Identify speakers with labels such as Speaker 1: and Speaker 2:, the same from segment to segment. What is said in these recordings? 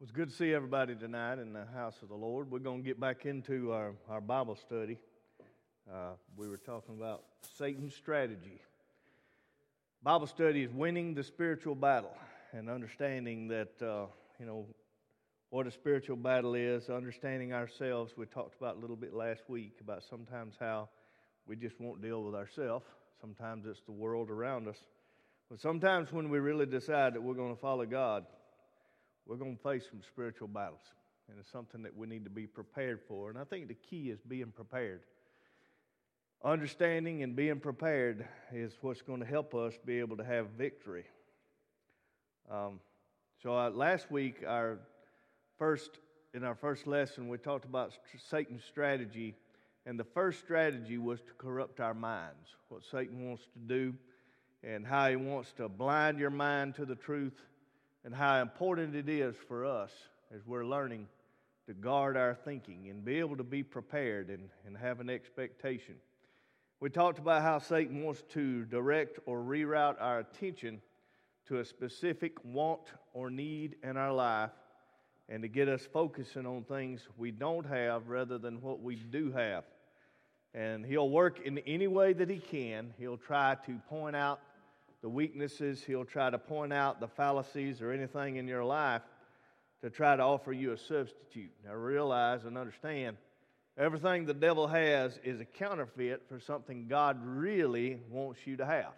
Speaker 1: It's good to see everybody tonight in the house of the Lord. We're going to get back into our Bible study. We were talking about Satan's strategy. Bible study is winning the spiritual battle and understanding that, what a spiritual battle is, understanding ourselves. We talked about a little bit last week about sometimes how we just won't deal with ourselves. Sometimes it's the world around us. But sometimes when we really decide that we're going to follow God, we're going to face some spiritual battles, and it's something that we need to be prepared for. And I think the key is being prepared. Understanding and being prepared is what's going to help us be able to have victory. Last week, in our first lesson, we talked about Satan's strategy, and the first strategy was to corrupt our minds, what Satan wants to do, and how he wants to blind your mind to the truth, and how important it is for us as we're learning to guard our thinking and be able to be prepared and have an expectation. We talked about how Satan wants to direct or reroute our attention to a specific want or need in our life and to get us focusing on things we don't have rather than what we do have. And he'll work in any way that he can. He'll try to point out the weaknesses. He'll try to point out the fallacies or anything in your life to try to offer you a substitute. Now realize and understand, everything the devil has is a counterfeit for something God really wants you to have.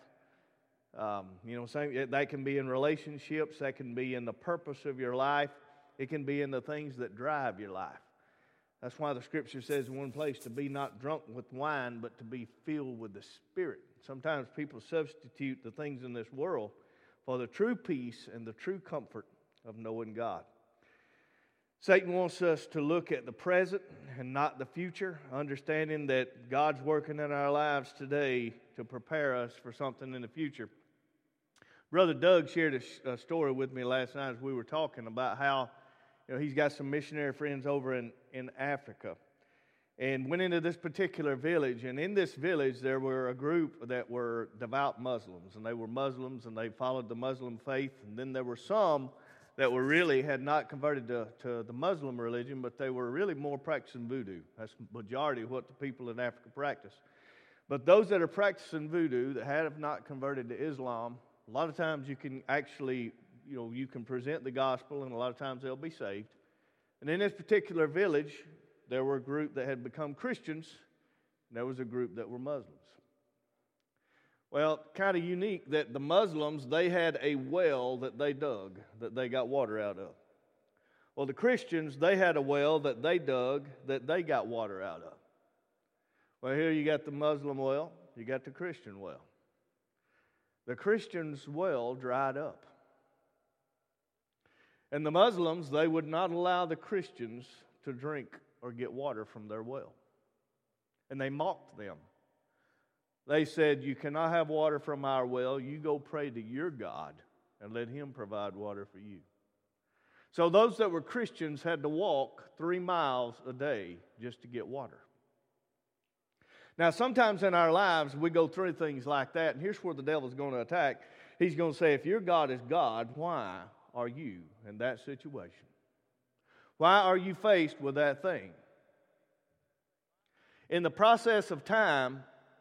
Speaker 1: That can be in relationships, that can be in the purpose of your life, it can be in the things that drive your life. That's why the Scripture says in one place to be not drunk with wine, but to be filled with the Spirit. Sometimes people substitute the things in this world for the true peace and the true comfort of knowing God. Satan wants us to look at the present and not the future, understanding that God's working in our lives today to prepare us for something in the future. Brother Doug shared a story with me last night as we were talking about how he's got some missionary friends over in Africa, and went into this particular village. And in this village, there were a group that were devout Muslims, and they were Muslims, and they followed the Muslim faith. And then there were some that were really had not converted to the Muslim religion, but they were really more practicing voodoo. That's the majority of what the people in Africa practice. But those that are practicing voodoo that have not converted to Islam, a lot of times you can actually you can present the gospel, and a lot of times they'll be saved. And in this particular village, there were a group that had become Christians, and there was a group that were Muslims. Well, kind of unique that the Muslims, they had a well that they dug, that they got water out of. Well, the Christians, they had a well that they dug, that they got water out of. Well, here you got the Muslim well, you got the Christian well. The Christians' well dried up. And the Muslims, they would not allow the Christians to drink or get water from their well. And they mocked them. They said, "You cannot have water from our well. You go pray to your God and let him provide water for you." So those that were Christians had to walk 3 miles a day just to get water. Now, sometimes in our lives, we go through things like that, and here's where the devil's going to attack. He's going to say, if your God is God, why are you in that situation? Why are you faced with that thing? In the process of time,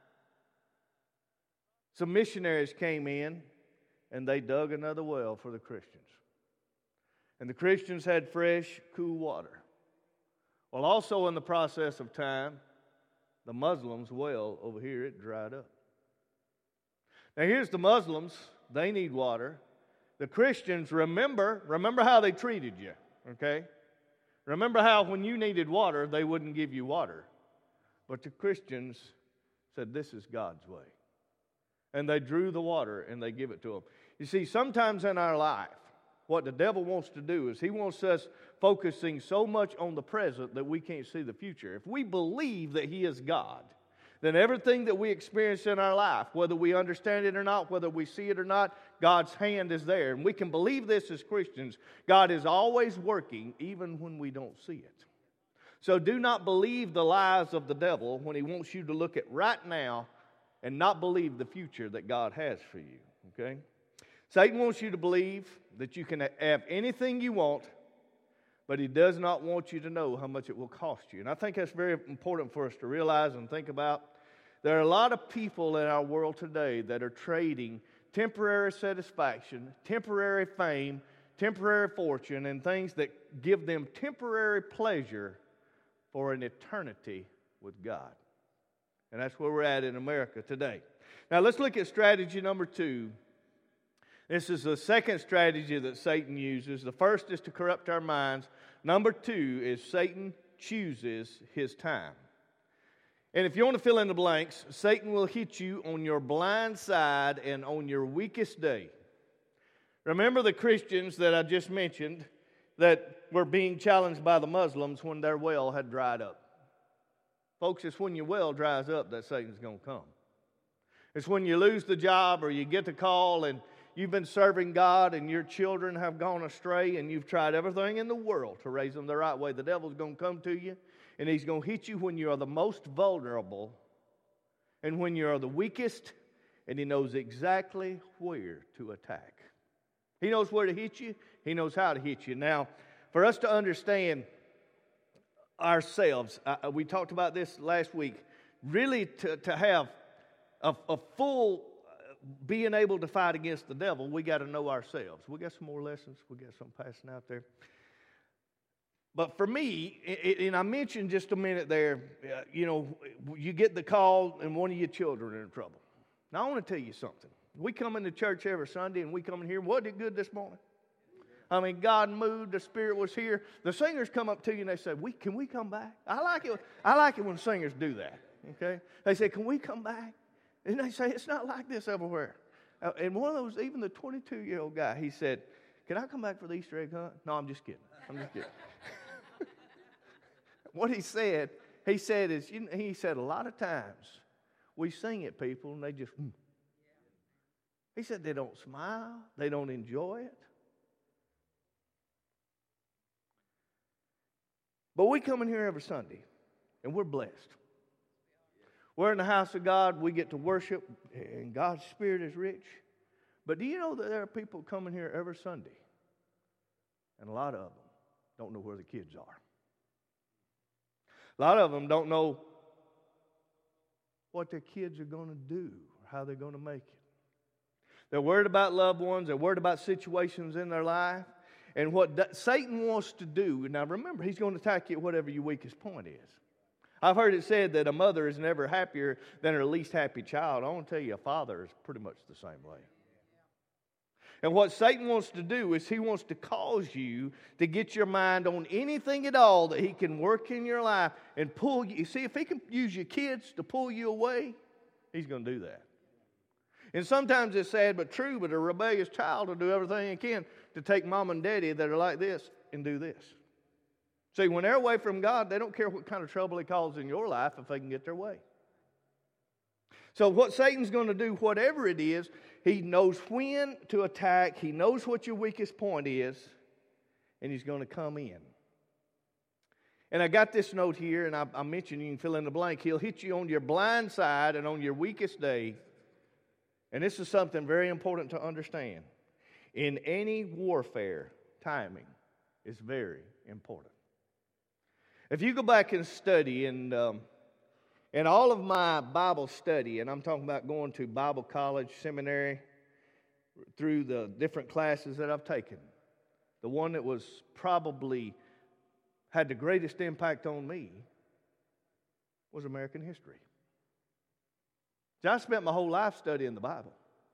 Speaker 1: some missionaries came in and they dug another well for the Christians. And the Christians had fresh, cool water. Well, also in the process of time, the Muslims' well over here, it dried up. Now here's the Muslims, they need water. The Christians, remember how they treated you, okay? Remember how when you needed water, they wouldn't give you water. But the Christians said, this is God's way. And they drew the water and they give it to them. You see, sometimes in our life, what the devil wants to do is he wants us focusing so much on the present that we can't see the future. If we believe that he is God, then everything that we experience in our life, whether we understand it or not, whether we see it or not, God's hand is there. And we can believe this as Christians. God is always working even when we don't see it. So do not believe the lies of the devil when he wants you to look at right now and not believe the future that God has for you. Okay? Satan wants you to believe that you can have anything you want but He does not want you to know how much it will cost you. And I think that's very important for us to realize and think about. There are a lot of people in our world today that are trading temporary satisfaction, temporary fame, temporary fortune, and things that give them temporary pleasure for an eternity with God. And that's where we're at in America today. Now let's look at strategy number 2. This is the second strategy that Satan uses. The first is to corrupt our minds. Number 2 is Satan chooses his time. And if you want to fill in the blanks, Satan will hit you on your blind side and on your weakest day. Remember the Christians that I just mentioned that were being challenged by the Muslims when their well had dried up. Folks, it's when your well dries up that Satan's going to come. It's when you lose the job or you get the call and you've been serving God and your children have gone astray and you've tried everything in the world to raise them the right way. The devil's going to come to you and he's going to hit you when you are the most vulnerable and when you are the weakest, and he knows exactly where to attack. He knows where to hit you. He knows how to hit you. Now, for us to understand ourselves, we talked about this last week, really to have a full being able to fight against the devil, we got to know ourselves. We got some more lessons. We got some passing out there. But for me, and I mentioned just a minute there, you get the call and one of your children are in trouble. Now, I want to tell you something. We come into church every Sunday and we come in here. Wasn't it good this morning? I mean, God moved. The Spirit was here. The singers come up to you and they say, "Can we come back?" I like it when singers do that. Okay? They say, "Can we come back?" And they say, "It's not like this everywhere." And one of those, even the 22-year-old guy, he said, "Can I come back for the Easter egg hunt?" No, I'm just kidding. What he said a lot of times we sing at people and they just, He said they don't smile, they don't enjoy it. But we come in here every Sunday and we're blessed. We're in the house of God, we get to worship, and God's Spirit is rich. But do you know that there are people coming here every Sunday, and a lot of them don't know where the kids are. A lot of them don't know what their kids are going to do, or how they're going to make it. They're worried about loved ones, they're worried about situations in their life, and what Satan wants to do, now remember, he's going to attack you at whatever your weakest point is. I've heard it said that a mother is never happier than her least happy child. I want to tell you, a father is pretty much the same way. And what Satan wants to do is he wants to cause you to get your mind on anything at all that he can work in your life and pull you. See, if he can use your kids to pull you away, he's going to do that. And sometimes it's sad but true, but a rebellious child will do everything he can to take mom and daddy that are like this and do this. See, when they're away from God, they don't care what kind of trouble he causes in your life if they can get their way. So what Satan's going to do, whatever it is, he knows when to attack. He knows what your weakest point is, and he's going to come in. And I got this note here, and I mentioned you can fill in the blank. He'll hit you on your blind side and on your weakest day. And this is something very important to understand. In any warfare, timing is very important. If you go back and study, and in all of my Bible study, and I'm talking about going to Bible college, seminary, through the different classes that I've taken, the one that was probably had the greatest impact on me was American history. See, I spent my whole life studying the Bible.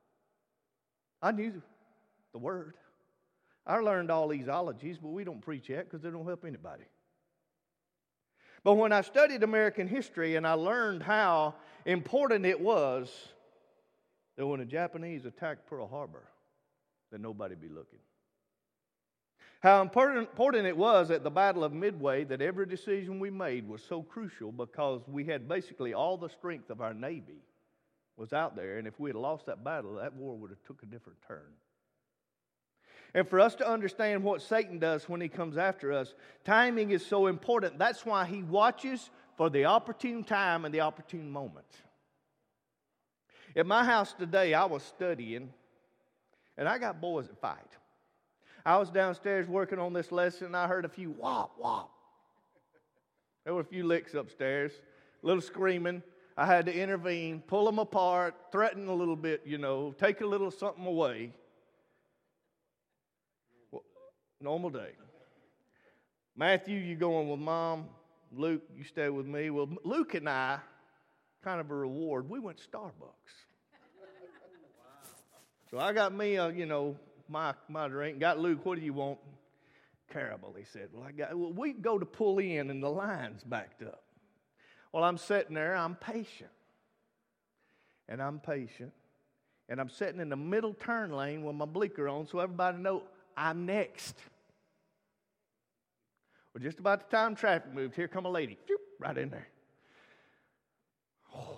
Speaker 1: I knew the Word. I learned all these ologies, but we don't preach yet because they don't help anybody. But when I studied American history and I learned how important it was that when the Japanese attacked Pearl Harbor, that nobody be looking. How important it was at the Battle of Midway that every decision we made was so crucial because we had basically all the strength of our Navy was out there, and if we had lost that battle, that war would have took a different turn. And for us to understand what Satan does when he comes after us, timing is so important. That's why he watches for the opportune time and the opportune moment. At my house today, I was studying, and I got boys that fight. I was downstairs working on this lesson, and I heard a few whop, whop. There were a few licks upstairs, a little screaming. I had to intervene, pull them apart, threaten a little bit, take a little something away. Well, normal day. Matthew, you going with Mom. Luke, you stay with me. Well, Luke and I, kind of a reward, we went to Starbucks. So I got me, my drink. Got Luke, what do you want? Caramel, he said. Well, we go to pull in, and the line's backed up. Well, I'm sitting there, I'm patient. And I'm sitting in the middle turn lane with my blinker on so everybody knows I'm next. Well, just about the time traffic moved, here come a lady. Right in there. Oh.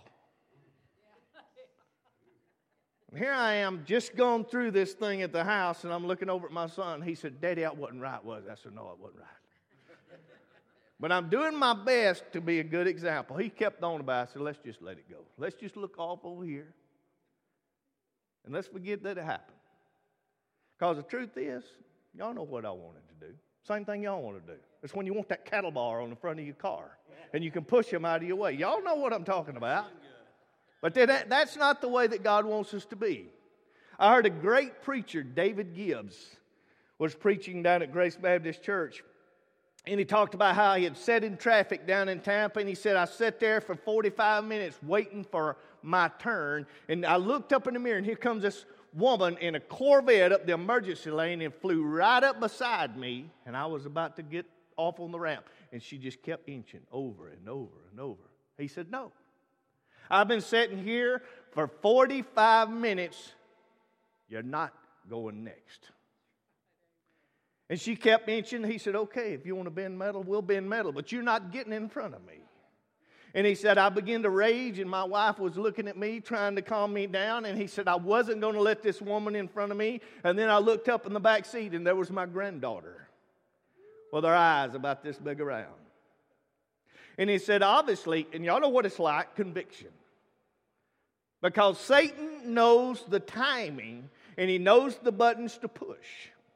Speaker 1: Here I am, just going through this thing at the house, and I'm looking over at my son. He said, Daddy, that wasn't right, was it? I said, no, it wasn't right. But I'm doing my best to be a good example. He kept on about it. I said, let's just let it go. Let's just look off over here. And let's forget that it happened. Because the truth is, y'all know what I wanted to do. Same thing y'all want to do. It's when you want that cattle bar on the front of your car. And you can push them out of your way. Y'all know what I'm talking about. But that's not the way that God wants us to be. I heard a great preacher, David Gibbs, was preaching down at Grace Baptist Church. And he talked about how he had sat in traffic down in Tampa. And he said, I sat there for 45 minutes waiting for my turn. And I looked up in the mirror, and here comes this woman in a Corvette up the emergency lane and flew right up beside me. And I was about to get off on the ramp. And she just kept inching over and over and over. He said, no. I've been sitting here for 45 minutes. You're not going next. And she kept inching. He said, okay, if you want to bend metal, we'll bend metal, but you're not getting in front of me. And he said, I began to rage, and my wife was looking at me, trying to calm me down. And he said, I wasn't going to let this woman in front of me. And then I looked up in the back seat, and there was my granddaughter with her eyes about this big around. And he said, obviously, and y'all know what it's like, conviction. Because Satan knows the timing, and he knows the buttons to push.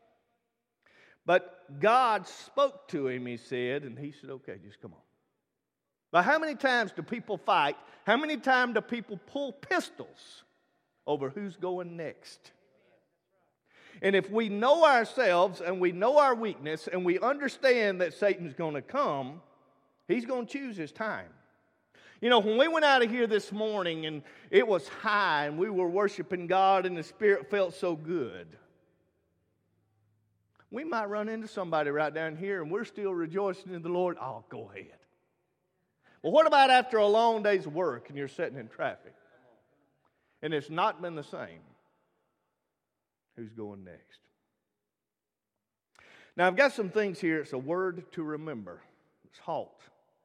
Speaker 1: But God spoke to him, he said, and he said, okay, just come on. But how many times do people fight? How many times do people pull pistols over who's going next? And if we know ourselves and we know our weakness and we understand that Satan's going to come, he's going to choose his time. When we went out of here this morning and it was high and we were worshiping God and the Spirit felt so good, we might run into somebody right down here and we're still rejoicing in the Lord. Oh, go ahead. Well, what about after a long day's work and you're sitting in traffic and it's not been the same? Who's going next? Now, I've got some things here. It's a word to remember. It's halt.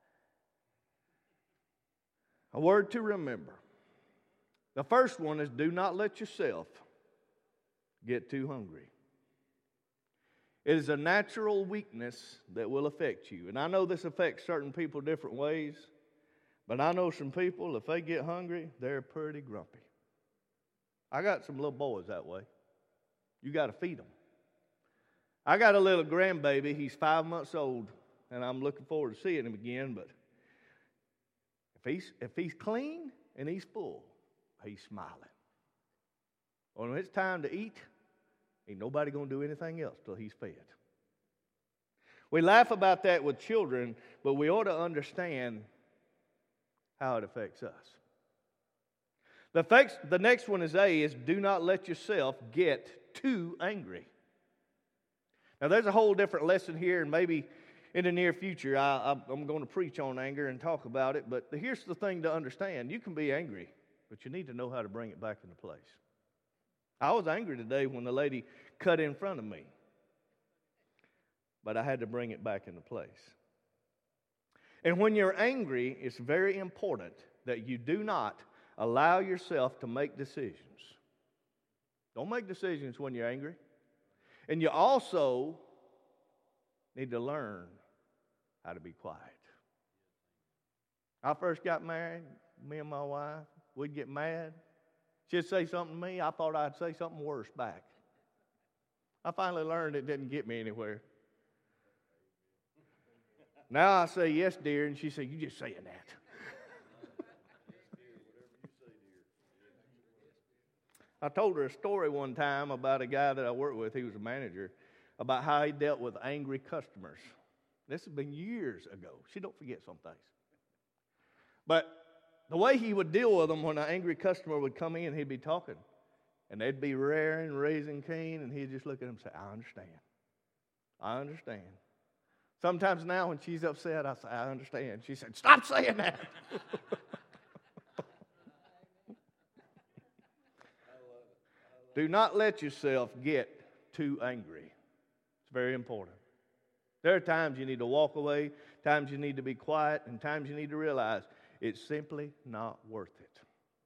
Speaker 1: A word to remember. The first one is do not let yourself get too hungry. It is a natural weakness that will affect you. And I know this affects certain people different ways, but I know some people, if they get hungry, they're pretty grumpy. I got some little boys that way. You got to feed them. I got a little grandbaby. He's 5 months old, and I'm looking forward to seeing him again. But if he's clean and he's full, he's smiling. When it's time to eat, ain't nobody going to do anything else till he's fed. We laugh about that with children, but we ought to understand how it affects us. The next one is do not let yourself get too angry. Now, there's a whole different lesson here, and maybe in the near future I'm going to preach on anger and talk about it, but here's the thing to understand. You can be angry, but you need to know how to bring it back into place. I was angry today when the lady cut in front of me, but I had to bring it back into place. And when you're angry, it's very important that you do not allow yourself to make decisions. Don't make decisions when you're angry. And you also need to learn how to be quiet. I first got married, me and my wife, we'd get mad. She'd say something to me, I thought I'd say something worse back. I finally learned it didn't get me anywhere. Now I say, yes, dear, and she said, you just saying that. I told her a story one time about a guy that I worked with, he was a manager, about how he dealt with angry customers. This has been years ago. She don't forget some things. But the way he would deal with them when an angry customer would come in, he'd be talking. And they'd be raring, raising Cain, and he'd just look at him and say, I understand. I understand. Sometimes now when she's upset, I say, I understand. She said, stop saying that. Do not let yourself get too angry. It's very important. There are times you need to walk away, times you need to be quiet, and times you need to realize it's simply not worth it.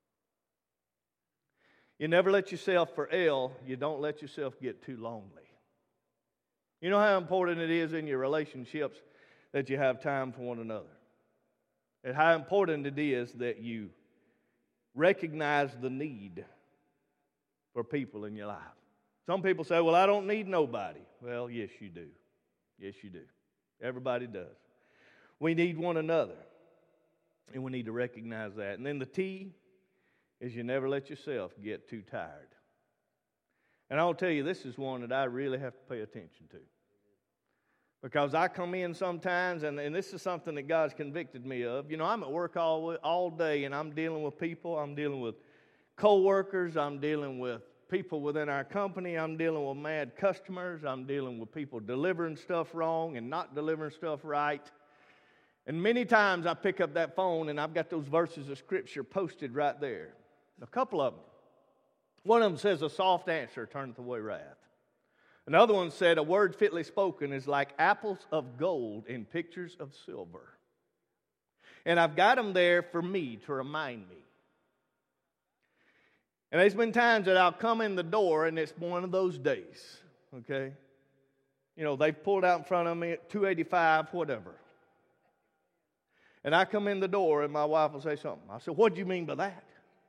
Speaker 1: You never let yourself, for L, you don't let yourself get too lonely. You know how important it is in your relationships that you have time for one another. And how important it is that you recognize the need for people in your life. Some people say, well, I don't need nobody. Well, yes, you do. Yes, you do. Everybody does. We need one another. And we need to recognize that. And then the T is you never let yourself get too tired. And I'll tell you, this is one that I really have to pay attention to. Because I come in sometimes, and this is something that God's convicted me of. You know, I'm at work all day, and I'm dealing with people. I'm dealing with co-workers. I'm dealing with people within our company. I'm dealing with mad customers. I'm dealing with people delivering stuff wrong and not delivering stuff right. And many times I pick up that phone, and I've got those verses of Scripture posted right there. A couple of them. One of them says, a soft answer turneth away wrath. Another one said, a word fitly spoken is like apples of gold in pictures of silver. And I've got them there for me to remind me. And there's been times that I'll come in the door, and it's one of those days, okay? You know, they've pulled out in front of me at 285, whatever. And I come in the door, and my wife will say something. I said, what do you mean by that?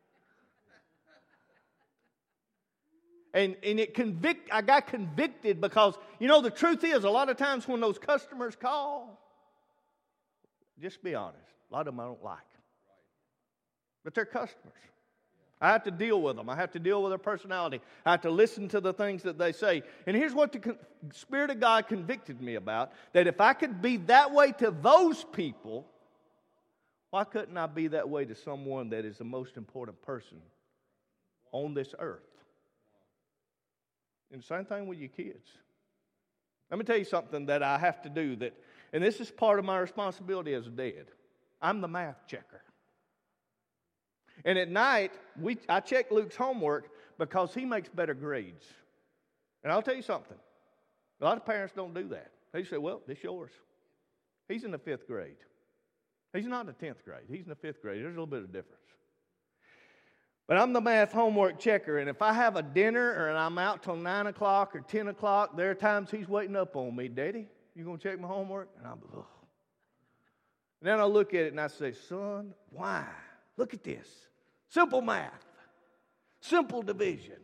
Speaker 1: And I got convicted because, you know, the truth is, a lot of times when those customers call, just be honest, a lot of them I don't like. But they're customers. I have to deal with them. I have to deal with their personality. I have to listen to the things that they say. And here's what the Spirit of God convicted me about, that if I could be that way to those people, why couldn't I be that way to someone that is the most important person on this earth? And the same thing with your kids. Let me tell you something that I have to do, and this is part of my responsibility as a dad. I'm the math checker. And at night, I check Luke's homework because he makes better grades. And I'll tell you something. A lot of parents don't do that. They say, well, this is yours. He's in the 5th grade. He's not in the 10th grade. He's in the 5th grade. There's a little bit of difference. But I'm the math homework checker, and if I have a dinner or I'm out till 9 o'clock or 10 o'clock, there are times he's waiting up on me. Daddy, you going to check my homework? And I'm, ugh. And then I look at it and I say, son, why? Look at this. Simple math. Simple division.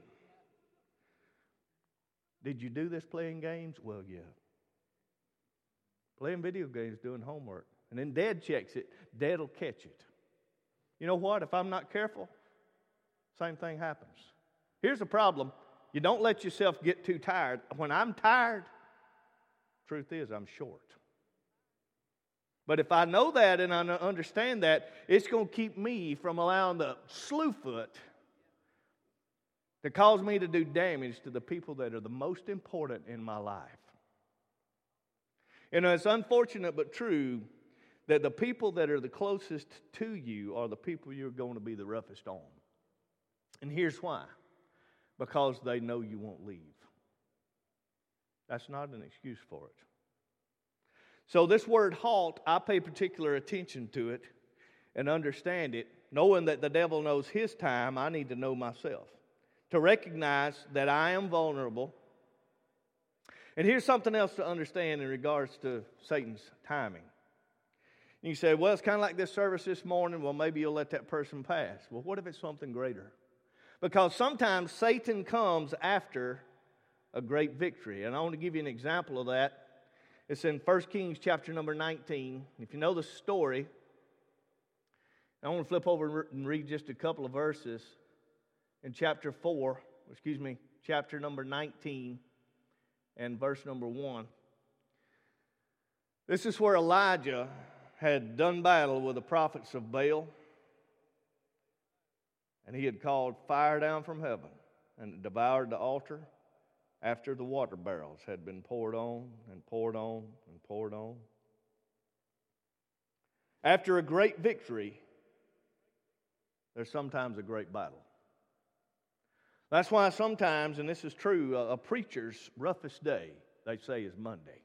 Speaker 1: Did you do this playing games? Well, yeah. Playing video games, doing homework. And then Dad checks it. Dad will catch it. You know what? If I'm not careful, same thing happens. Here's the problem. You don't let yourself get too tired. When I'm tired, truth is I'm short. But if I know that and I understand that, it's going to keep me from allowing the slewfoot to cause me to do damage to the people that are the most important in my life. You know, it's unfortunate but true that the people that are the closest to you are the people you're going to be the roughest on. And here's why. Because they know you won't leave. That's not an excuse for it. So this word halt, I pay particular attention to it and understand it. Knowing that the devil knows his time, I need to know myself. To recognize that I am vulnerable. And here's something else to understand in regards to Satan's timing. You say, well, it's kind of like this service this morning. Well, maybe you'll let that person pass. Well, what if it's something greater? Because sometimes Satan comes after a great victory. And I want to give you an example of that. It's in 1 Kings chapter number 19. If you know the story, I want to flip over and read just a couple of verses in chapter number 19 and verse number 1. This is where Elijah had done battle with the prophets of Baal, and he had called fire down from heaven, and it devoured the altar after the water barrels had been poured on and poured on and poured on. After a great victory, there's sometimes a great battle. That's why sometimes, and this is true, a preacher's roughest day, they say, is Monday.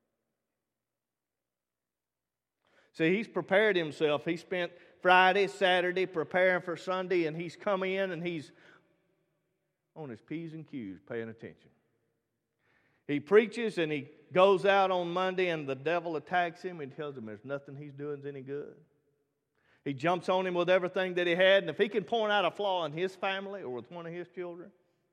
Speaker 1: See, he's prepared himself. He spent Friday, Saturday preparing for Sunday, and he's come in and he's on his P's and Q's paying attention. He preaches and he goes out on Monday and the devil attacks him and tells him there's nothing he's doing is any good. He jumps on him with everything that he had, and if he can point out a flaw in his family or with one of his children.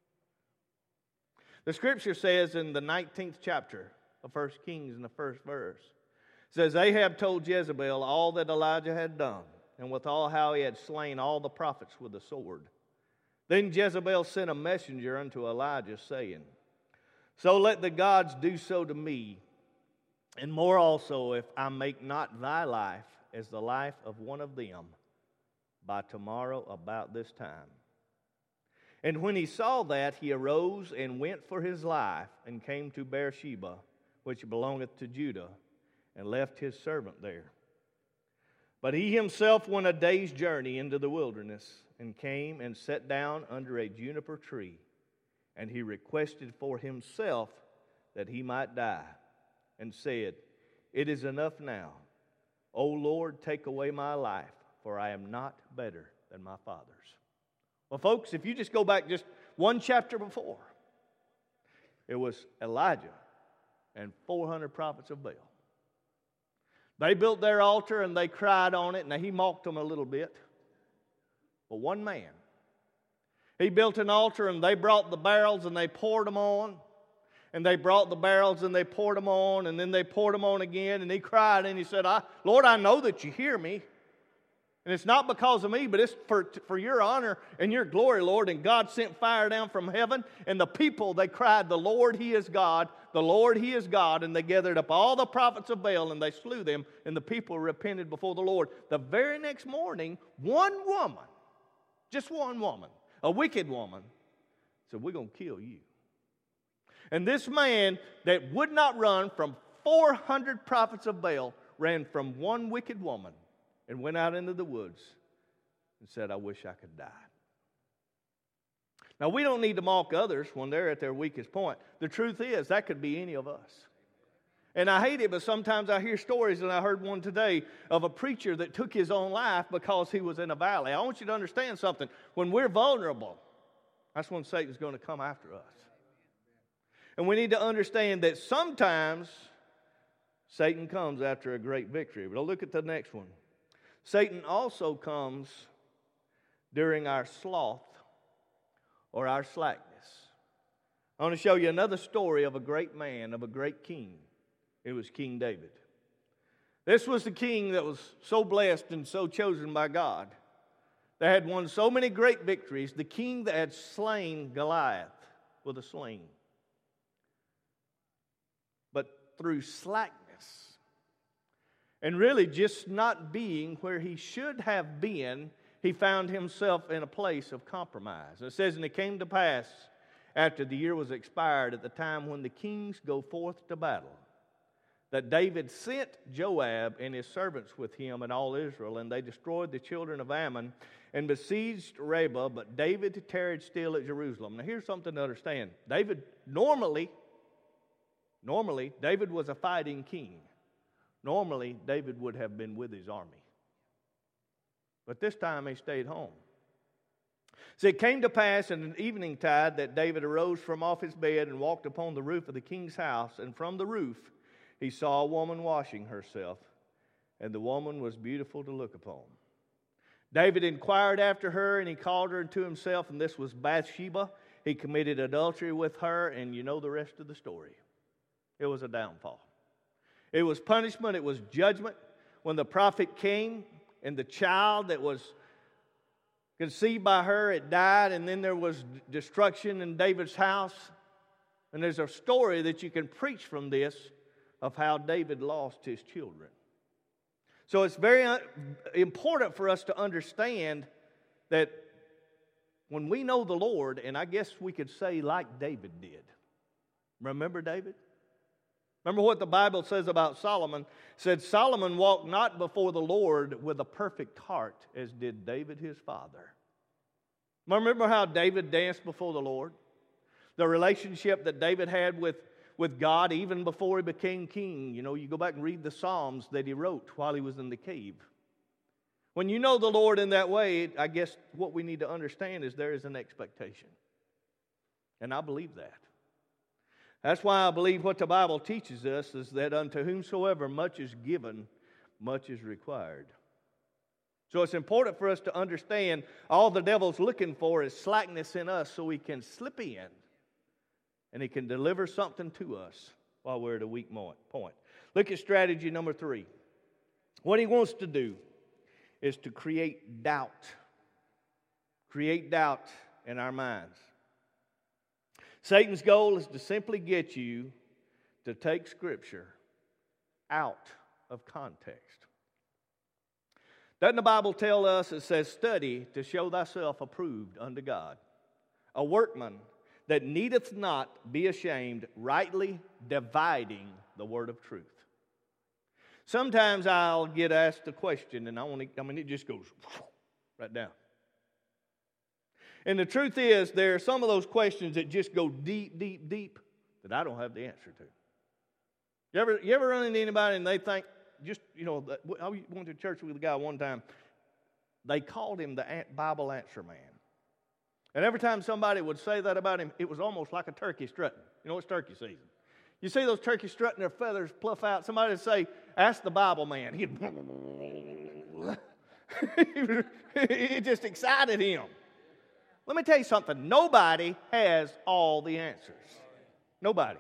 Speaker 1: The scripture says in the 19th chapter of 1 Kings in the first verse, it says, Ahab told Jezebel all that Elijah had done, and withal how he had slain all the prophets with the sword. Then Jezebel sent a messenger unto Elijah, saying, So let the gods do so to me, and more also, if I make not thy life as the life of one of them by tomorrow about this time. And when he saw that, he arose and went for his life, and came to Beersheba, which belongeth to Judah, and left his servant there. But he himself went a day's journey into the wilderness, and came and sat down under a juniper tree, and he requested for himself that he might die, and said, It is enough now. O Lord, take away my life, for I am not better than my fathers. Well, folks, if you just go back just one chapter before, it was Elijah and 400 prophets of Baal. They built their altar and they cried on it. Now, he mocked them a little bit. But one man, he built an altar and they brought the barrels and they poured them on. And they brought the barrels and they poured them on, and then they poured them on again. And he cried and he said, Lord, I know that you hear me. And it's not because of me, but it's for your honor and your glory, Lord. And God sent fire down from heaven. And the people, they cried, The Lord, He is God. The Lord, He is God. And they gathered up all the prophets of Baal and they slew them. And the people repented before the Lord. The very next morning, one woman, just one woman, a wicked woman, said, We're going to kill you. And this man that would not run from 400 prophets of Baal ran from one wicked woman and went out into the woods and said, I wish I could die. Now, we don't need to mock others when they're at their weakest point. The truth is, that could be any of us. And I hate it, but sometimes I hear stories, and I heard one today of a preacher that took his own life because he was in a valley. I want you to understand something. When we're vulnerable, that's when Satan's going to come after us. And we need to understand that sometimes Satan comes after a great victory. But look at the next one. Satan also comes during our sloth or our slackness. I want to show you another story of a great man, of a great king. It was King David. This was the king that was so blessed and so chosen by God, that had won so many great victories, the king that had slain Goliath with a sling. But through slackness, and really just not being where he should have been, he found himself in a place of compromise. It says, And it came to pass, after the year was expired, at the time when the kings go forth to battle, that David sent Joab and his servants with him and all Israel, and they destroyed the children of Ammon and besieged Rabbah, but David tarried still at Jerusalem. Now here's something to understand. Normally, David was a fighting king. Normally, David would have been with his army. But this time he stayed home. So it came to pass in an eventide that David arose from off his bed and walked upon the roof of the king's house, and from the roof he saw a woman washing herself, and the woman was beautiful to look upon. David inquired after her, and he called her unto himself, and this was Bathsheba, He committed adultery with her, and you know the rest of the story. It was a downfall. It was punishment. It was judgment. When the prophet came and the child that was conceived by her, it died, and then there was destruction in David's house. And there's a story that you can preach from this of how David lost his children. So it's very important for us to understand that when we know the Lord, and I guess we could say like David did. Remember David? Remember what the Bible says about Solomon? It said, Solomon walked not before the Lord with a perfect heart, as did David his father. Remember how David danced before the Lord? The relationship that David had with God even before he became king. You know, you go back and read the Psalms that he wrote while he was in the cave. When you know the Lord in that way, I guess what we need to understand is there is an expectation. And I believe that. That's why I believe what the Bible teaches us is that unto whomsoever much is given, much is required. So it's important for us to understand all the devil's looking for is slackness in us so he can slip in and he can deliver something to us while we're at a weak point. Look at strategy number 3. What he wants to do is to create doubt. Create doubt in our minds. Satan's goal is to simply get you to take Scripture out of context. Doesn't the Bible tell us, it says, study to show thyself approved unto God, a workman that needeth not be ashamed, rightly dividing the word of truth. Sometimes I'll get asked a question, and it just goes right down. And the truth is, there are some of those questions that just go deep, deep, deep that I don't have the answer to. You ever run into anybody and they think, I went to church with a guy one time. They called him the Bible answer man. And every time somebody would say that about him, it was almost like a turkey strutting. You know, it's turkey season. You see those turkeys strutting, their feathers pluff out. Somebody would say, ask the Bible man. It just excited him. Let me tell you something. Nobody has all the answers. Nobody.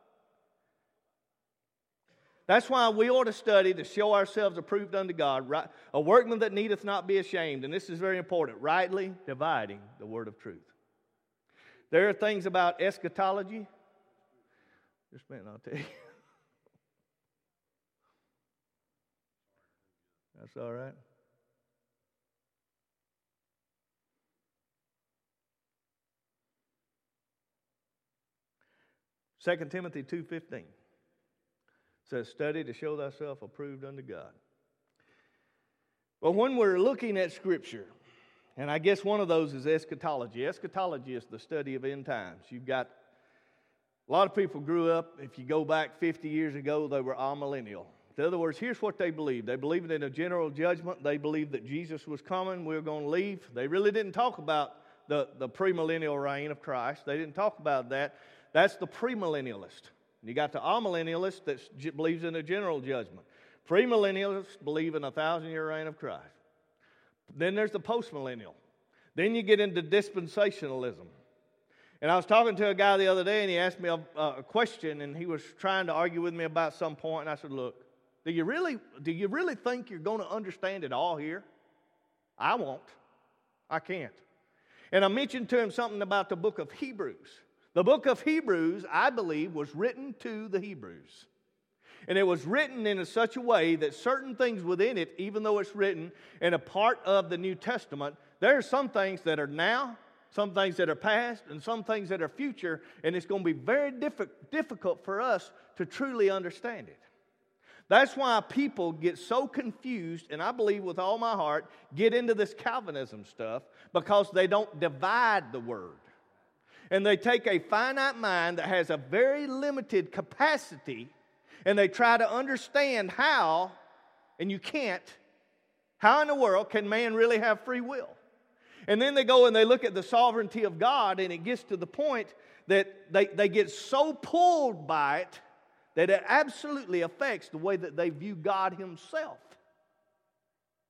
Speaker 1: That's why we ought to study to show ourselves approved unto God, a workman that needeth not be ashamed. And this is very important, rightly dividing the word of truth. There are things about eschatology. Just a minute, I'll tell you. That's all right. Second Timothy 2:15 says, study to show thyself approved unto God. But when we're looking at Scripture, and I guess one of those is eschatology. Eschatology is the study of end times. You've got a lot of people grew up, if you go back 50 years ago, they were amillennial. In other words, here's what they believed. They believed in a general judgment. They believed that Jesus was coming. We were going to leave. They really didn't talk about the premillennial reign of Christ. They didn't talk about that. That's the premillennialist. You got the amillennialist that believes in a general judgment. Premillennialists believe in a 1,000-year reign of Christ. Then there's the postmillennial. Then you get into dispensationalism. And I was talking to a guy the other day, and he asked me a question, and he was trying to argue with me about some point. And I said, look, do you really think you're going to understand it all here? I won't. I can't. And I mentioned to him something about the book of Hebrews. The book of Hebrews, I believe, was written to the Hebrews. And it was written in such a way that certain things within it, even though it's written in a part of the New Testament, there are some things that are now, some things that are past, and some things that are future, and it's going to be very difficult for us to truly understand it. That's why people get so confused, and I believe with all my heart, get into this Calvinism stuff, because they don't divide the Word. And they take a finite mind that has a very limited capacity, and they try to understand how, and you can't, how in the world can man really have free will? And then they go and they look at the sovereignty of God, and it gets to the point that they get so pulled by it that it absolutely affects the way that they view God Himself.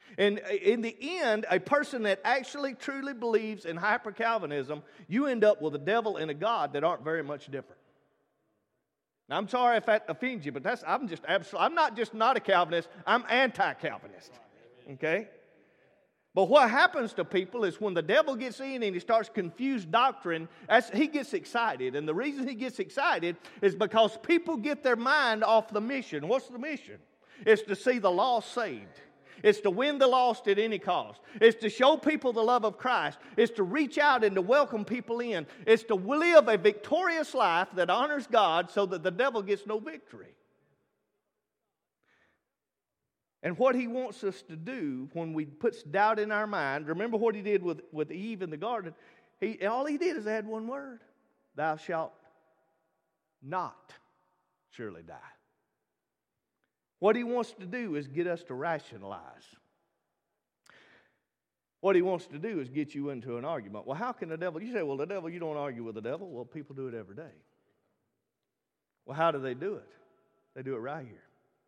Speaker 1: And in the end, a person that actually truly believes in hyper-Calvinism, you end up with a devil and a God that aren't very much different. Now, I'm sorry if that offends you, but I'm not just not a Calvinist, I'm anti-Calvinist. Okay? But what happens to people is when the devil gets in and he starts confused doctrine, he gets excited. And the reason he gets excited is because people get their mind off the mission. What's the mission? It's to see the lost saved. It's to win the lost at any cost. It's to show people the love of Christ. It's to reach out and to welcome people in. It's to live a victorious life that honors God so that the devil gets no victory. And what he wants us to do when he puts doubt in our mind, remember what he did with Eve in the garden. All he did is add one word. Thou shalt not surely die. What he wants to do is get us to rationalize. What he wants to do is get you into an argument. Well, how can the devil? You say, well, the devil, you don't argue with the devil. Well, people do it every day. Well, how do they do it? They do it right here.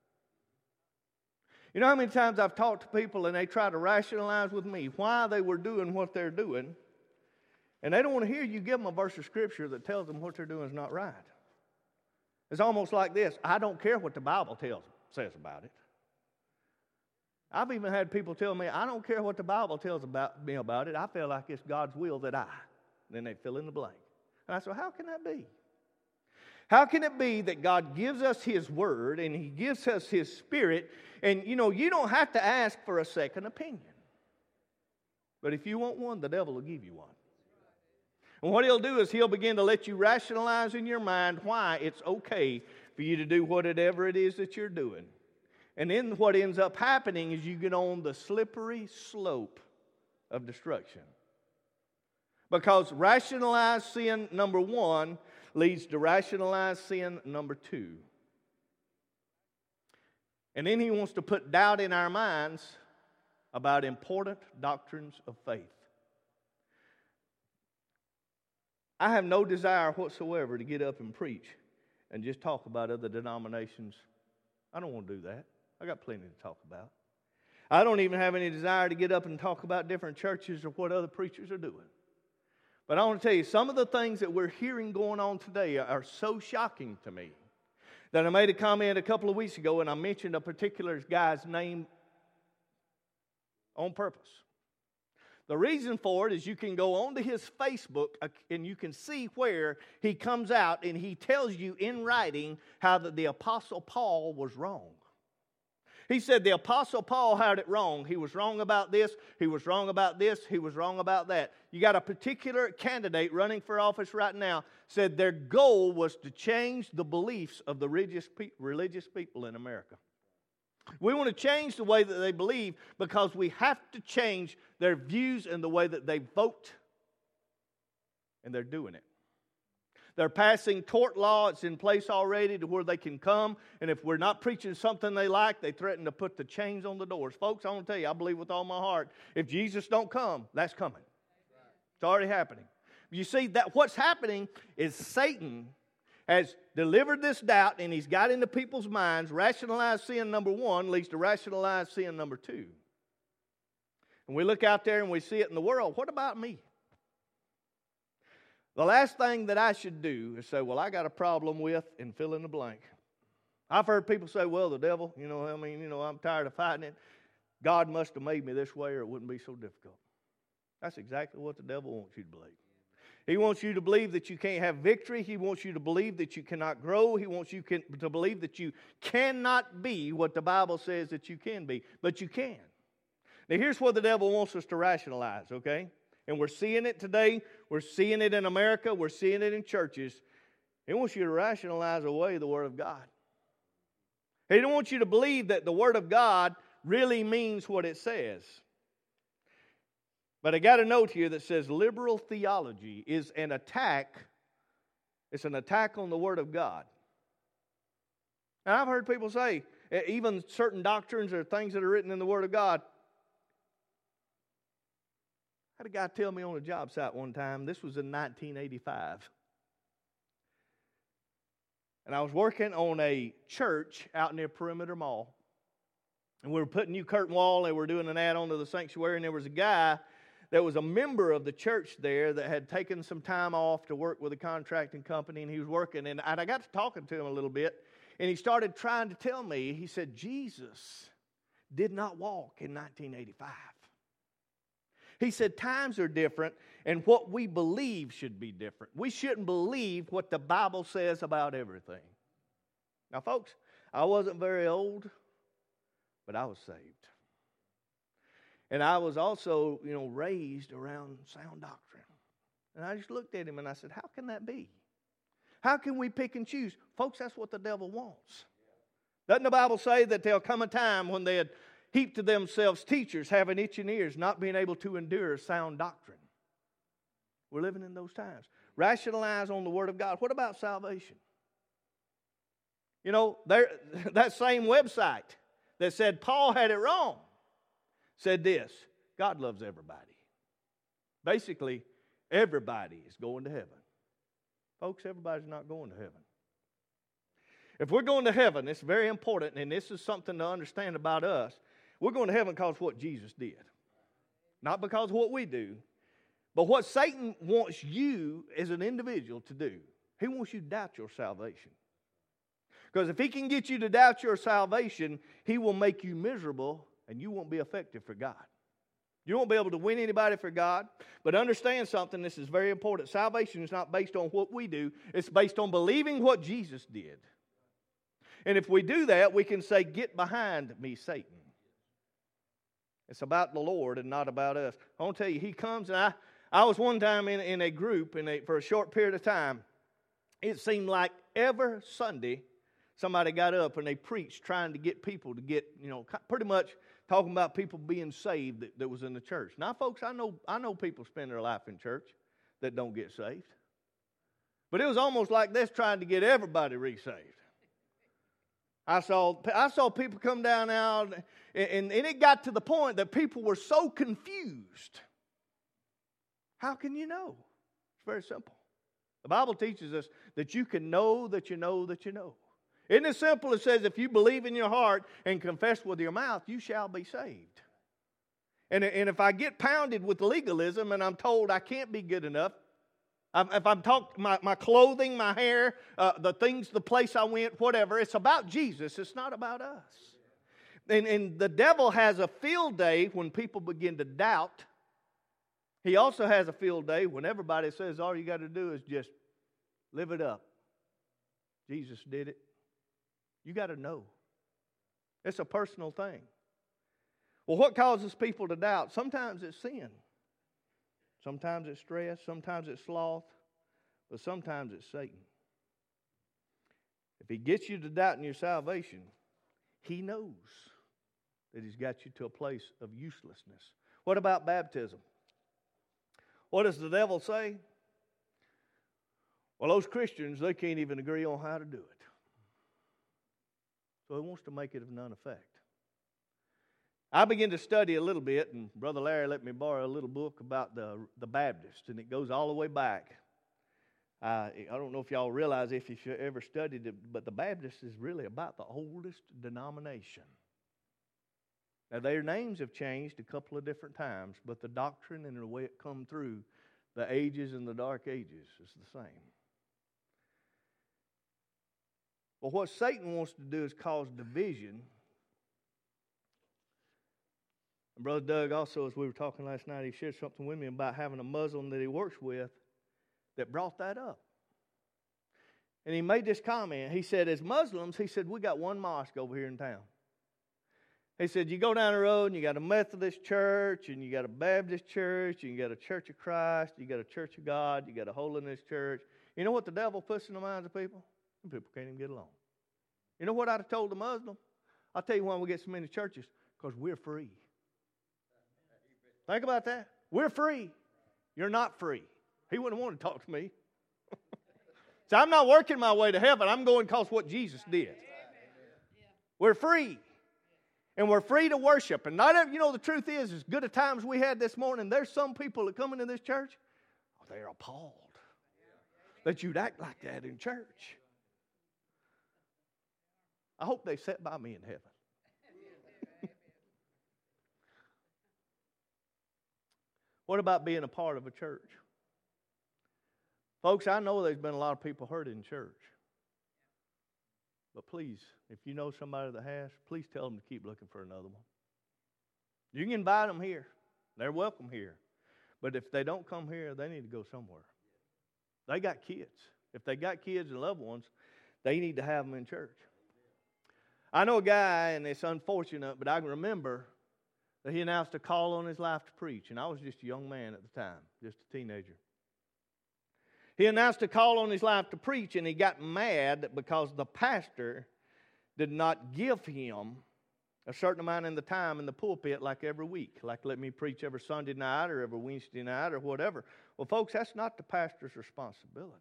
Speaker 1: You know how many times I've talked to people and they try to rationalize with me why they were doing what they're doing, and they don't want to hear you give them a verse of Scripture that tells them what they're doing is not right. It's almost like this: I don't care what the Bible says about it. I've even had people tell me, I don't care what the Bible tells me about it. I feel like it's God's will that I. Then they fill in the blank. And I said, how can that be? How can it be that God gives us His Word and He gives us His Spirit, and you don't have to ask for a second opinion. But if you want one, the devil will give you one. And what he'll do is he'll begin to let you rationalize in your mind why it's okay for you to do whatever it is that you're doing. And then what ends up happening is you get on the slippery slope of destruction. Because rationalized sin number 1 leads to rationalized sin number 2. And then he wants to put doubt in our minds about important doctrines of faith. I have no desire whatsoever to get up and preach and just talk about other denominations. I don't want to do that. I got plenty to talk about. I don't even have any desire to get up and talk about different churches or what other preachers are doing. But I want to tell you, some of the things that we're hearing going on today are so shocking to me that I made a comment a couple of weeks ago and I mentioned a particular guy's name on purpose. The reason for it is you can go onto his Facebook and you can see where he comes out and he tells you in writing how the Apostle Paul was wrong. He said the Apostle Paul had it wrong. He was wrong about this. He was wrong about this. He was wrong about that. You got a particular candidate running for office right now said their goal was to change the beliefs of the religious people in America. We want to change the way that they believe because we have to change their views and the way that they vote. And they're doing it. They're passing tort law. It's in place already to where they can come. And if we're not preaching something they like, they threaten to put the chains on the doors. Folks, I want to tell you, I believe with all my heart, if Jesus don't come, that's coming. It's already happening. You see, that what's happening is Satan has delivered this doubt and he's got into people's minds. Rationalized sin number 1 leads to rationalized sin number 2. And we look out there and we see it in the world. What about me? The last thing that I should do is say, well, I got a problem with, and fill in the blank. I've heard people say, well, the devil, I'm tired of fighting it. God must have made me this way or it wouldn't be so difficult. That's exactly what the devil wants you to believe. He wants you to believe that you can't have victory. He wants you to believe that you cannot grow. He wants you to believe that you cannot be what the Bible says that you can be. But you can. Now, here's what the devil wants us to rationalize, okay? And we're seeing it today. We're seeing it in America. We're seeing it in churches. He wants you to rationalize away the Word of God. He don't want you to believe that the Word of God really means what it says. But I got a note here that says liberal theology is an attack. It's an attack on the Word of God. Now, I've heard people say, even certain doctrines or things that are written in the Word of God. I had a guy tell me on a job site one time, this was in 1985. And I was working on a church out near Perimeter Mall. And we were putting new curtain wall, and we were doing an add-on to the sanctuary, and there was a guy that was a member of the church there that had taken some time off to work with a contracting company, and he was working. And I got to talking to him a little bit, and he started trying to tell me, he said, Jesus did not walk in 1985. He said, times are different, and what we believe should be different. We shouldn't believe what the Bible says about everything. Now, folks, I wasn't very old, but I was saved. And I was also, raised around sound doctrine. And I just looked at him and I said, how can that be? How can we pick and choose? Folks, that's what the devil wants. Doesn't the Bible say that there'll come a time when they'd heap to themselves teachers having itching ears, not being able to endure sound doctrine? We're living in those times. Rationalize on the Word of God. What about salvation? That same website that said Paul had it wrong said this: God loves everybody. Basically, everybody is going to heaven. Folks, everybody's not going to heaven. If we're going to heaven, it's very important, and this is something to understand about us. We're going to heaven because of what Jesus did. Not because of what we do, but what Satan wants you as an individual to do. He wants you to doubt your salvation. Because if he can get you to doubt your salvation, he will make you miserable, and you won't be effective for God. You won't be able to win anybody for God. But understand something, this is very important. Salvation is not based on what we do. It's based on believing what Jesus did. And if we do that, we can say, get behind me, Satan. It's about the Lord and not about us. I want to tell you, he comes, and I was one time in a group for a short period of time. It seemed like every Sunday somebody got up and they preached trying to get people to get, pretty much talking about people being saved that was in the church. Now, folks, I know people spend their life in church that don't get saved. But it was almost like this, trying to get everybody resaved. I saw people come down now, and it got to the point that people were so confused. How can you know? It's very simple. The Bible teaches us that you can know that you know that you know. Isn't it simple? It says if you believe in your heart and confess with your mouth, you shall be saved. And if I get pounded with legalism and I'm told I can't be good enough, if I'm talking my clothing, my hair, the things, the place I went, whatever, it's about Jesus. It's not about us. And the devil has a field day when people begin to doubt. He also has a field day when everybody says all you got to do is just live it up. Jesus did it. You got to know. It's a personal thing. Well, what causes people to doubt? Sometimes it's sin. Sometimes it's stress. Sometimes it's sloth. But sometimes it's Satan. If he gets you to doubt in your salvation, he knows that he's got you to a place of uselessness. What about baptism? What does the devil say? Well, those Christians, they can't even agree on how to do it. So he wants to make it of none effect. I began to study a little bit, and Brother Larry let me borrow a little book about the Baptist, and it goes all the way back. I don't know if y'all realize if you ever studied it, but the Baptist is really about the oldest denomination. Now, their names have changed a couple of different times, but the doctrine and the way it come through the ages and the dark ages is the same. Well, what Satan wants to do is cause division. And Brother Doug also, as we were talking last night, he shared something with me about having a Muslim that he works with that brought that up. And he made this comment. He said, as Muslims, he said, we got one mosque over here in town. He said, you go down the road and you got a Methodist church and you got a Baptist church and you got a Church of Christ, you got a Church of God, you got a Holiness Church. You know what the devil puts in the minds of people? People can't even get along. You know what I'd have told the Muslim? I'll tell you why we get so many churches. Because we're free. Think about that. We're free. You're not free. He wouldn't want to talk to me. So I'm not working my way to heaven. I'm going because what Jesus did. We're free. And we're free to worship. And not every, the truth is, as good a time as we had this morning, there's some people that come into this church, they're appalled that you'd act like that in church. I hope they sit by me in heaven. What about being a part of a church? Folks, I know there's been a lot of people hurt in church. But please, if you know somebody that has, please tell them to keep looking for another one. You can invite them here. They're welcome here. But if they don't come here, they need to go somewhere. They got kids. If they got kids and loved ones, they need to have them in church. I know a guy, and it's unfortunate, but I can remember that he announced a call on his life to preach. And I was just a young man at the time, just a teenager. He announced a call on his life to preach, and he got mad because the pastor did not give him a certain amount in the time in the pulpit like every week. Like let me preach every Sunday night or every Wednesday night or whatever. Well, folks, that's not the pastor's responsibility.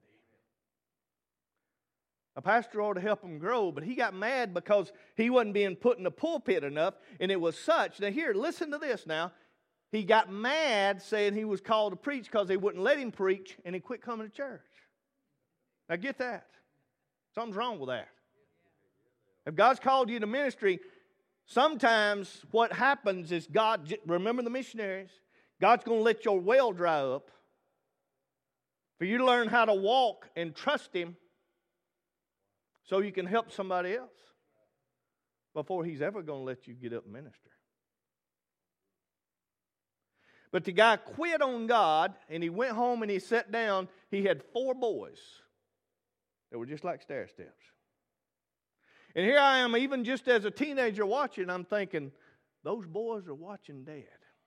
Speaker 1: A pastor ought to help him grow, but he got mad because he wasn't being put in the pulpit enough, and it was such. Now here, listen to this now. He got mad saying he was called to preach because they wouldn't let him preach, and he quit coming to church. Now get that. Something's wrong with that. If God's called you to ministry, sometimes what happens is God, remember the missionaries, God's going to let your well dry up for you to learn how to walk and trust Him so you can help somebody else before He's ever going to let you get up and minister. But the guy quit on God, and he went home and he sat down. He had 4 boys that were just like stair steps. And here I am, even just as a teenager watching, I'm thinking, those boys are watching Dad.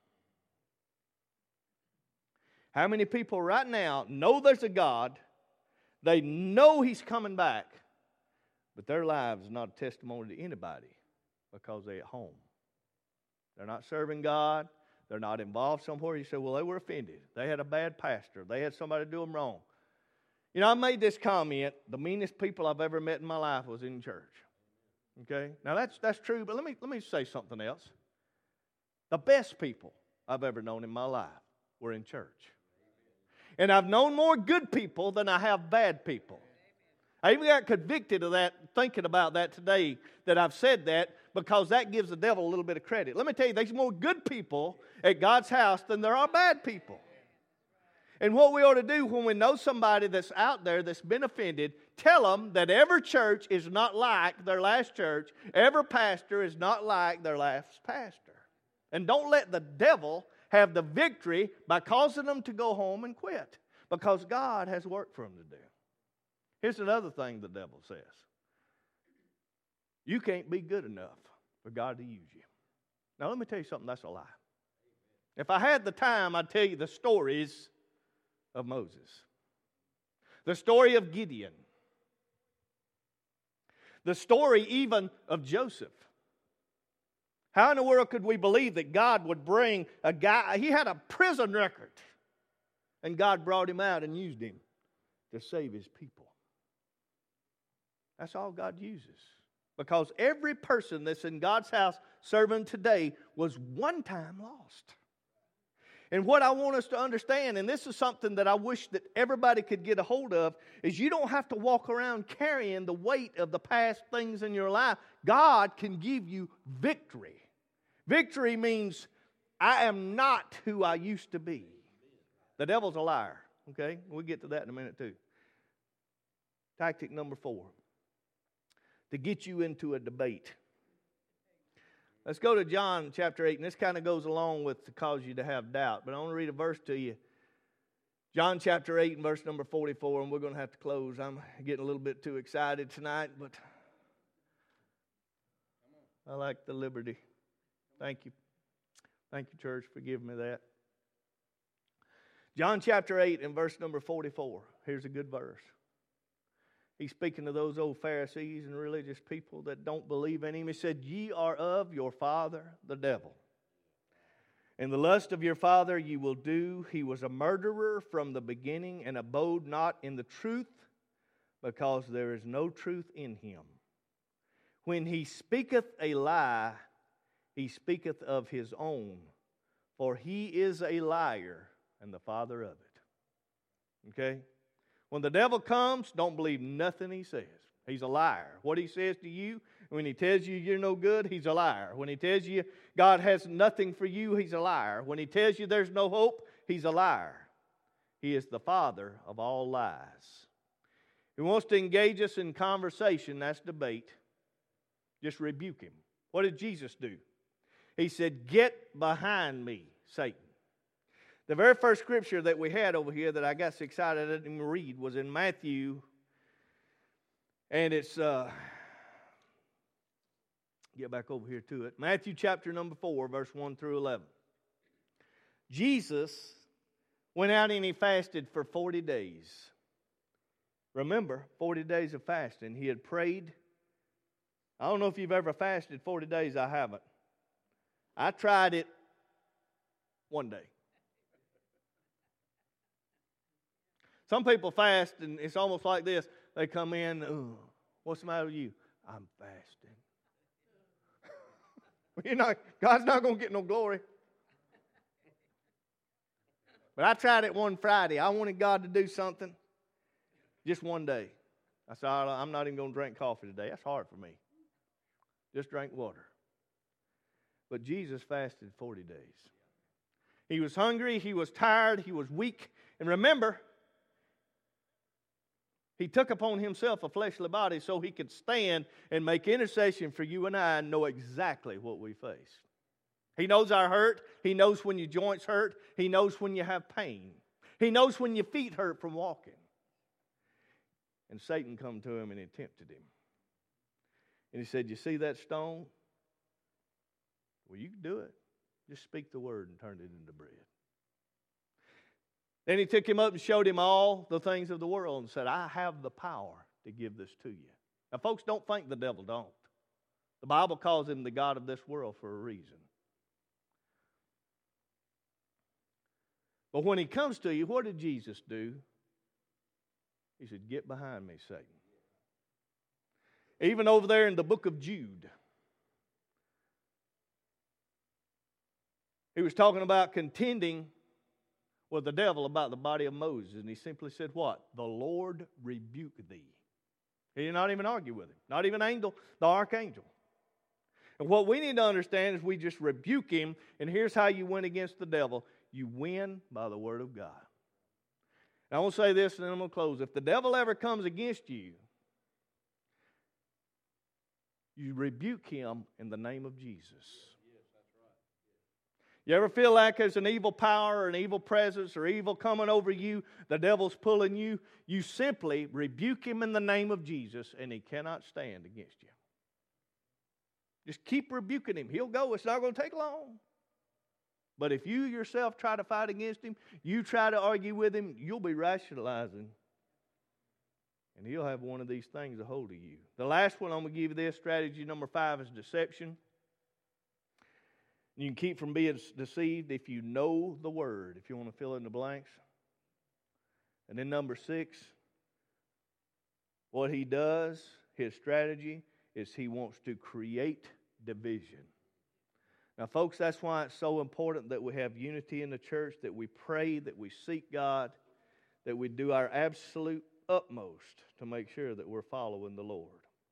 Speaker 1: How many people right now know there's a God, they know He's coming back, but their lives are not a testimony to anybody because they're at home. They're not serving God. They're not involved somewhere. You say, well, they were offended. They had a bad pastor. They had somebody do them wrong. You know, I made this comment, the meanest people I've ever met in my life was in church. Okay? Now, that's true, but let me say something else. The best people I've ever known in my life were in church. And I've known more good people than I have bad people. I even got convicted of that, thinking about that today, that I've said that, because that gives the devil a little bit of credit. Let me tell you, there's more good people at God's house than there are bad people. And what we ought to do when we know somebody that's out there that's been offended, tell them that every church is not like their last church. Every pastor is not like their last pastor. And don't let the devil have the victory by causing them to go home and quit, because God has work for them to do. Here's another thing the devil says. You can't be good enough for God to use you. Now, let me tell you something, that's a lie. If I had the time, I'd tell you the stories of Moses, the story of Gideon, the story even of Joseph. How in the world could we believe that God would bring a guy, he had a prison record, and God brought him out and used him to save His people? That's all God uses. Because every person that's in God's house serving today was one time lost. And what I want us to understand, and this is something that I wish that everybody could get a hold of, is you don't have to walk around carrying the weight of the past things in your life. God can give you victory. Victory means I am not who I used to be. The devil's a liar. Okay? We'll get to that in a minute too. Tactic number 4. To get you into a debate. Let's go to John chapter 8, and this kind of goes along with to cause you to have doubt. But I want to read a verse to you. John chapter 8 and verse number 44, and we're going to have to close. I'm getting a little bit too excited tonight, but I like the liberty. Thank you. Thank you, church, for giving me that. John chapter 8 and verse number 44. Here's a good verse. He's speaking to those old Pharisees and religious people that don't believe in Him. He said, ye are of your father, the devil. And the lust of your father you will do. He was a murderer from the beginning and abode not in the truth, because there is no truth in him. When he speaketh a lie, he speaketh of his own, for he is a liar and the father of it. Okay? When the devil comes, don't believe nothing he says. He's a liar. What he says to you When he tells you you're no good, he's a liar. When he tells you God has nothing for you, he's a liar. When he tells you there's no hope, he's a liar. He is the father of all lies. He wants to engage us in conversation, that's debate. Just rebuke him. What did Jesus do? He said, "Get behind me, Satan." The very first scripture that we had over here that I got so excited I didn't even read was in Matthew. And it's, get back over here to it. Matthew chapter number 4, verse 1 through 11. Jesus went out and he fasted for 40 days. Remember, 40 days of fasting. He had prayed. I don't know if you've ever fasted 40 days. I haven't. I tried it one day. Some people fast, and it's almost like this. They come in, what's the matter with you? I'm fasting. God's not going to get no glory. But I tried it one Friday. I wanted God to do something just one day. I said, I'm not even going to drink coffee today. That's hard for me. Just drink water. But Jesus fasted 40 days. He was hungry. He was tired. He was weak. And remember, he took upon himself a fleshly body so he could stand and make intercession for you and I and know exactly what we face. He knows our hurt. He knows when your joints hurt. He knows when you have pain. He knows when your feet hurt from walking. And Satan come to him and he tempted him. And he said, "You see that stone? Well, you can do it. Just speak the word and turn it into bread." Then he took him up and showed him all the things of the world and said, "I have the power to give this to you." Now, folks, don't think the devil don't. The Bible calls him the God of this world for a reason. But when he comes to you, what did Jesus do? He said, "Get behind me, Satan." Even over there in the book of Jude, he was talking about contending with the devil about the body of Moses. And he simply said what? "The Lord rebuke thee." He did not even argue with him. Not even angel, the archangel. And what we need to understand is we just rebuke him. And here's how you win against the devil. You win by the word of God. And I want to say this and then I'm going to close. If the devil ever comes against you, you rebuke him in the name of Jesus. You ever feel like there's an evil power or an evil presence or evil coming over you, the devil's pulling you, you simply rebuke him in the name of Jesus and he cannot stand against you. Just keep rebuking him. He'll go. It's not going to take long. But if you yourself try to fight against him, you try to argue with him, you'll be rationalizing. And he'll have one of these things a hold of you. The last one I'm going to give you this, strategy number 5 is deception. You can keep from being deceived if you know the word, if you want to fill in the blanks. And then number 6, what he does, his strategy, is he wants to create division. Now, folks, that's why it's so important that we have unity in the church, that we pray, that we seek God, that we do our absolute utmost to make sure that we're following the Lord.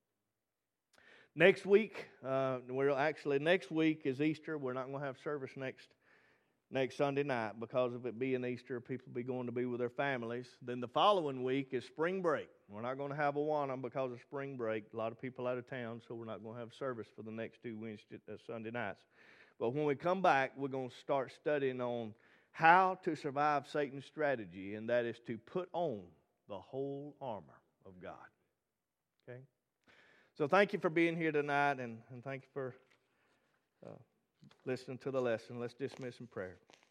Speaker 1: Next week, next week is Easter. We're not going to have service next Sunday night because of it being Easter. People will be going to be with their families. Then the following week is spring break. We're not going to have Awana because of spring break. A lot of people out of town, so we're not going to have service for the next 2 Sunday nights. But when we come back, we're going to start studying on how to survive Satan's strategy, and that is to put on the whole armor of God. Okay? So thank you for being here tonight, and thank you for listening to the lesson. Let's dismiss in prayer.